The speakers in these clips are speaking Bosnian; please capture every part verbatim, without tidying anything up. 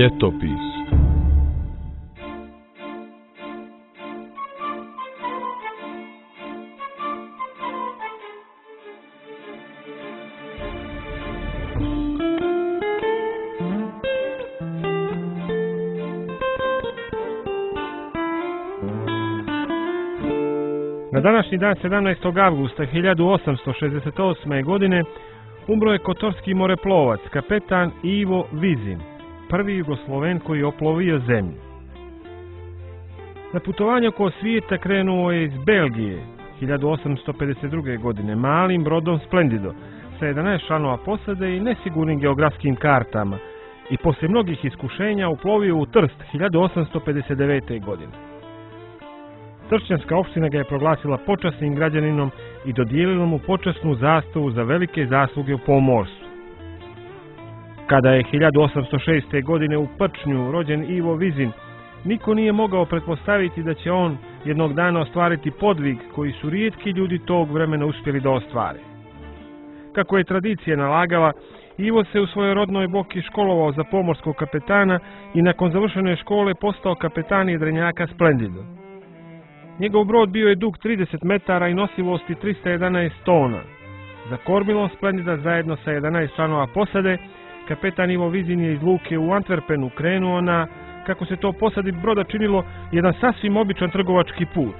Ljetopis. Na današnji dan sedamnaestog avgusta hiljadu osamsto šezdeset osme. godine umro je kotorski moreplovac, kapetan Ivo Vizin, prvi Jugosloven koji je oplovio zemlju. Na putovanje oko svijeta krenuo je iz Belgije hiljadu osamsto pedeset druge. godine malim brodom Splendido sa jedanaest članova posade i nesigurnim geografskim kartama i poslije mnogih iskušenja uplovio u Trst hiljadu osamsto pedeset devete. godine. Tršćanska opština ga je proglasila počasnim građaninom i dodijelila mu počasnu zastavu za velike zasluge u pomorstvu. Kada je hiljadu osamsto šeste. godine u Prčnju rođen Ivo Vizin, niko nije mogao pretpostaviti da će on jednog dana ostvariti podvig koji su rijetki ljudi tog vremena uspjeli da ostvare. Kako je tradicija nalagala, Ivo se u svojoj rodnoj Boki školovao za pomorskog kapetana i nakon završene škole postao kapetan jedrenjaka Splendido. Njegov brod bio je dug trideset metara i nosivosti trista jedanaest tona. Za kormilom Splendida zajedno sa jedanaest članova posade, kapetan Ivo Vizin je iz luke u Antwerpenu krenuo na, kako se to posadi broda činilo, jedan sasvim običan trgovački put.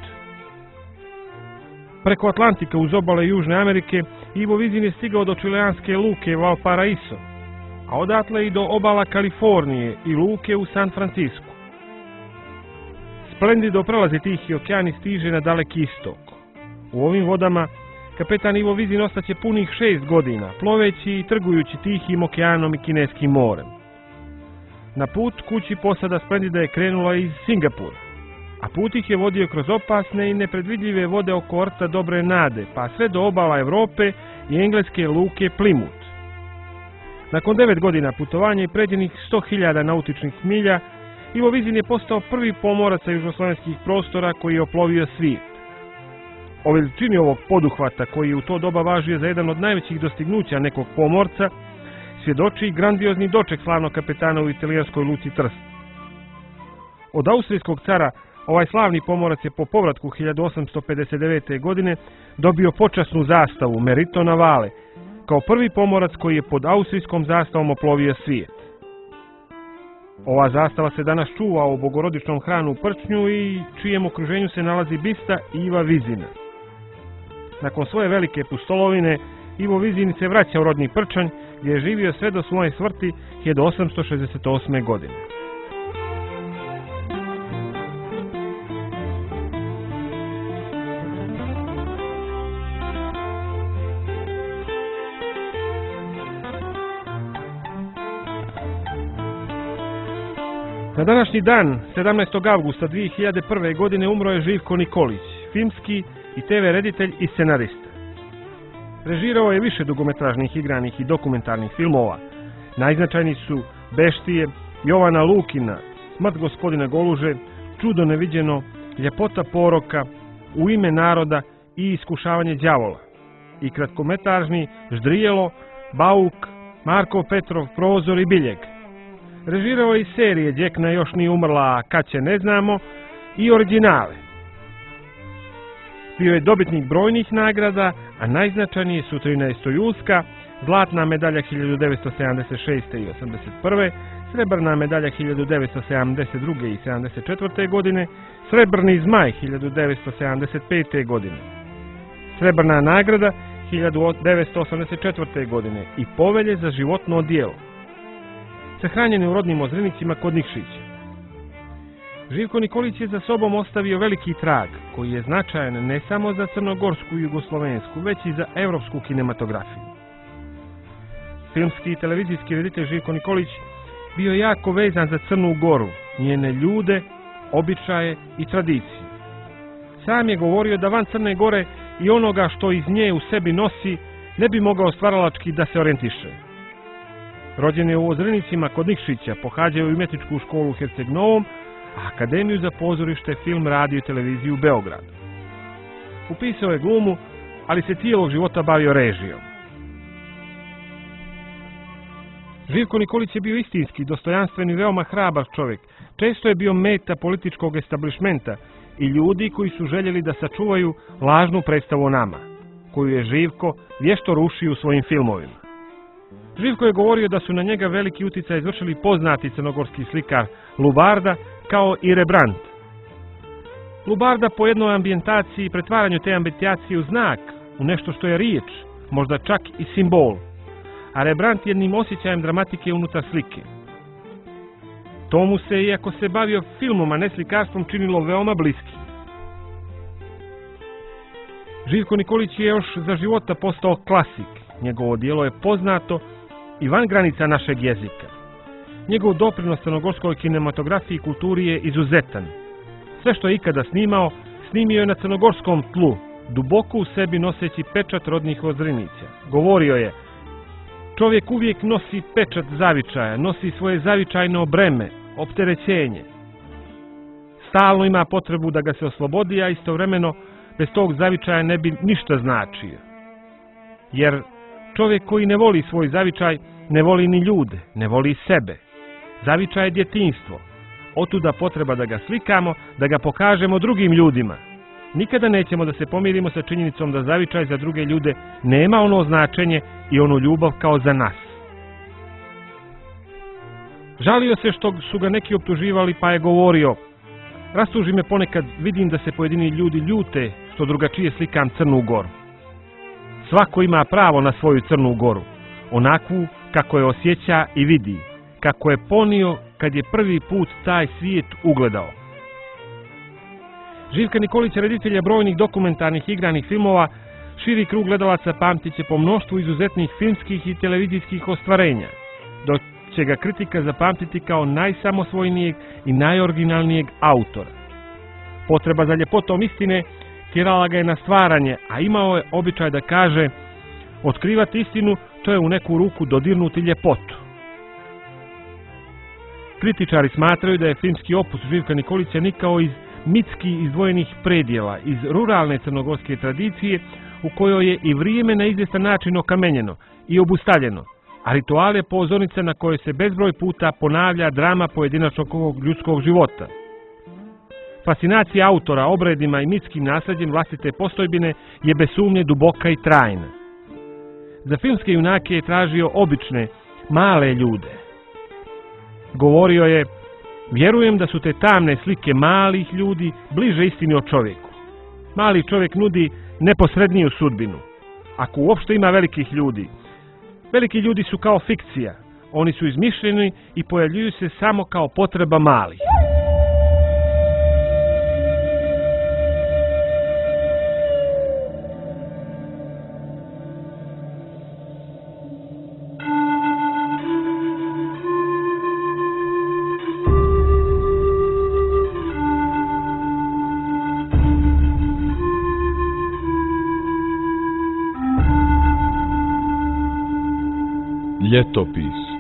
Preko Atlantika uz obale Južne Amerike, Ivo Vizin je stigao do čileanske luke Valparaiso, a odatle i do obala Kalifornije i luke u San Francisku. Splendido prelazi Tihi okean i stiže na Daleki istok. U ovim vodama kapetan Ivo Vizin ostaće punih šest godina, ploveći i trgujući Tihim okeanom i Kineskim morem. Na put kući posada Splendida je krenula iz Singapura, a put ih je vodio kroz opasne i nepredvidljive vode oko orta Dobre Nade, pa sve do obala Evrope i engleske luke Plymouth. Nakon devet godina putovanja i pređenih sto hiljada nautičnih milja, Ivo Vizin je postao prvi pomorac sa južnoslovenskih prostora koji je oplovio svijet. O veličini ovog poduhvata, koji je u to doba važio za jedan od najvećih dostignuća nekog pomorca, svjedoči grandiozni doček slavnog kapetana u italijanskoj luci Trst. Od austrijskog cara ovaj slavni pomorac je po povratku hiljadu osamsto pedeset devete. godine dobio počasnu zastavu Merito Navale, kao prvi pomorac koji je pod austrijskom zastavom oplovio svijet. Ova zastava se danas čuva u bogorodičnom hranu u Prčnju i čijem okruženju se nalazi bista Iva Vizina. Nakon svoje velike pustolovine, Ivo Vizin se vraća u rodni Prčanj, gdje je živio sve do svoje smrti hiljadu osamsto šezdeset osme. godine. Na današnji dan, sedamnaestog avgusta dvije hiljade prve. godine umro je Živko Nikolić, filmski i te ve reditelj i scenarista. Režirao je više dugometražnih igranih i dokumentarnih filmova. Najznačajniji su Beštije, Jovana Lukina, Smrt gospodina Goluže, Čudo neviđeno, Ljepota poroka, U ime naroda i Iskušavanje đavola. I kratkometražni Ždrijelo, Bauk, Marko Petrov, Prozor i Biljeg. Režirao je i serije Đekna još nije umrla, a kad će ne znamo, i originale. Bio je dobitnik brojnih nagrada, a najznačajnije su trinaesta julska, zlatna medalja hiljadu devetsto sedamdeset šeste. i osamdeset prve. srebrna medalja hiljadu devetsto sedamdeset druge. i sedamdeset četvrte. godine, srebrni zmaj hiljadu devetsto sedamdeset pete. godine, srebrna nagrada hiljadu devetsto osamdeset četvrte. godine i povelje za životno djelo. Sahranjen je u rodnim Ozrenicima kod Nikšića. Živko Nikolić je za sobom ostavio veliki trag, koji je značajan ne samo za crnogorsku i jugoslovensku, već i za evropsku kinematografiju. Filmski i televizijski reditelj Živko Nikolić bio je jako vezan za Crnu Goru, njene ljude, običaje i tradiciju. Sam je govorio da van Crne Gore i onoga što iz nje u sebi nosi ne bi mogao stvaralački da se orijentiše. Rođen je u Ozrenicima kod Nikšića, pohađao je umetničku školu u Herceg-Novom, a Akademiju za pozorište, film, radio i televiziju u Beogradu. Upisao je glumu, ali se cijelog života bavio režijom. Živko Nikolić je bio istinski, dostojanstven i veoma hrabar čovjek. Često je bio meta političkog establishmenta i ljudi koji su željeli da sačuvaju lažnu predstavu o nama, koju je Živko vješto rušio u svojim filmovima. Živko je govorio da su na njega veliki utjecaj izvršili poznati crnogorski slikar Lubarda kao i Rembrandt. Lubarda po jednoj ambijentaciji i pretvaranju te ambijentacije u znak, u nešto što je riječ, možda čak i simbol, a Rembrandt jednim osjećajem dramatike unutar slike. To mu se, iako se bavio filmom, a ne slikarstvom, činilo veoma bliski. Živko Nikolić je još za života postao klasik. Njegovo djelo je poznato i van granica našeg jezika. Njegov doprinos crnogorskoj kinematografiji i kulturi je izuzetan. Sve što je ikada snimao, snimio je na crnogorskom tlu, duboko u sebi noseći pečat rodnih ozrinića. Govorio je: čovjek uvijek nosi pečat zavičaja, nosi svoje zavičajno breme, opterećenje. Stalno ima potrebu da ga se oslobodi, a istovremeno bez tog zavičaja ne bi ništa značio. Jer čovjek koji ne voli svoj zavičaj, ne voli ni ljude, ne voli sebe. Zavičaj je djetinjstvo. Otuda potreba da ga slikamo, da ga pokažemo drugim ljudima. Nikada nećemo da se pomirimo sa činjenicom da zavičaj za druge ljude nema ono značenje i onu ljubav kao za nas. Žalio se što su ga neki optuživali, pa je govorio: rastuži me ponekad, vidim da se pojedini ljudi ljute što drugačije slikam Crnu Goru. Svako ima pravo na svoju Crnu Goru, onakvu kako je osjeća i vidi, kako je ponio kad je prvi put taj svijet ugledao. Živka Nikolić, reditelja brojnih dokumentarnih igranih filmova, širi krug gledalaca pamtit će po mnoštvu izuzetnih filmskih i televizijskih ostvarenja, dok će ga kritika zapamtiti kao najsamosvojnijeg i najoriginalnijeg autora. Potreba za ljepotom istine tjerala ga je na stvaranje, a imao je običaj da kaže: otkrivati istinu, to je u neku ruku dodirnuti ljepotu. Kritičari smatraju da je filmski opus Živka Nikolića nikao iz mitski izdvojenih predjela, iz ruralne crnogorske tradicije u kojoj je i vrijeme na izvjestan način okamenjeno i obustavljeno, a ritual je pozornica na kojoj se bezbroj puta ponavlja drama pojedinačnog ljudskog života. Fascinacija autora obredima i mitskim nasljeđem vlastite postojbine je bez sumnje duboka i trajna. Za filmske junake je tražio obične, male ljude. Govorio je: vjerujem da su te tamne slike malih ljudi bliže istini o čovjeku. Mali čovjek nudi neposredniju sudbinu, ako uopšte ima velikih ljudi. Veliki ljudi su kao fikcija, oni su izmišljeni i pojavljuju se samo kao potreba malih. Ljetopis.